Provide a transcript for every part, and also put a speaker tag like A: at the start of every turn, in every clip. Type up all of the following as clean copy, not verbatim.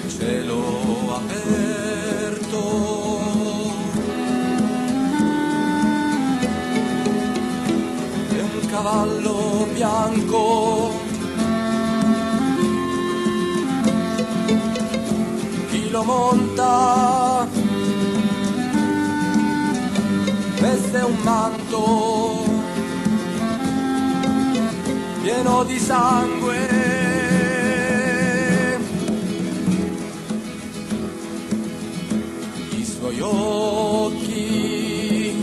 A: cielo aperto, e un cavallo bianco, chi lo monta veste un manto pieno di sangue, i suoi occhi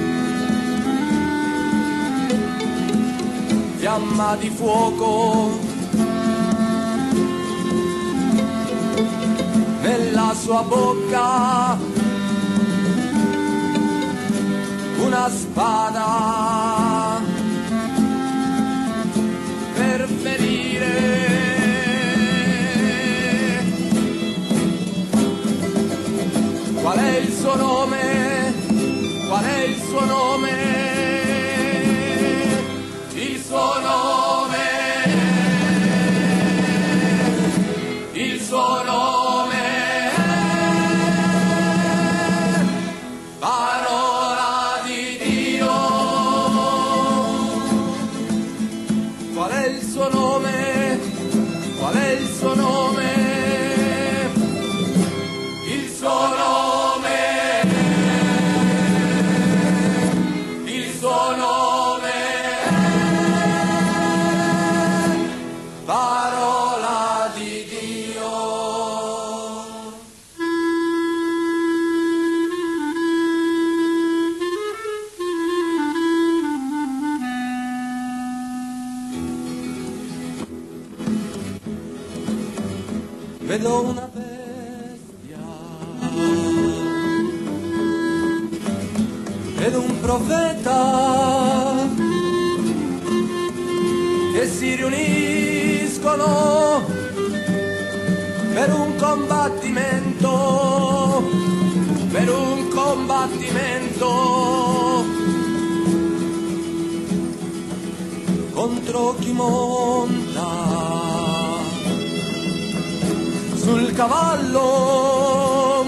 A: fiamma di fuoco, nella sua bocca una spada per ferire. Qual è il suo nome? Qual è il suo nome? Il suo nome, il suo nome, parola di Dio. Qual è il suo nome? Qual è il suo nome? Il suo nome, il suo nome, parola di Dio. Vedo una bestia ed un profeta che si riuniscono per un combattimento, per un combattimento contro chi monta sul cavallo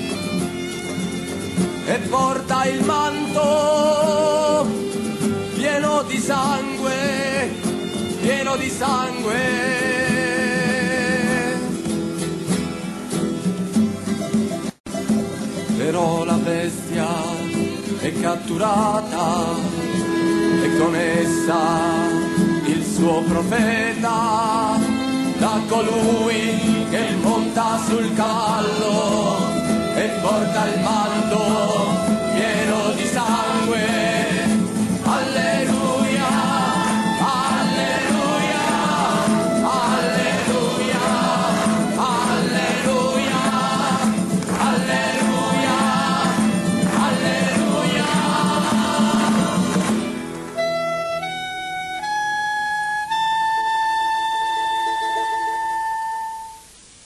A: e porta il manto pieno di sangue, pieno di sangue. Però la bestia è catturata e con essa il suo profeta, da colui che monta sul cavallo e porta il manto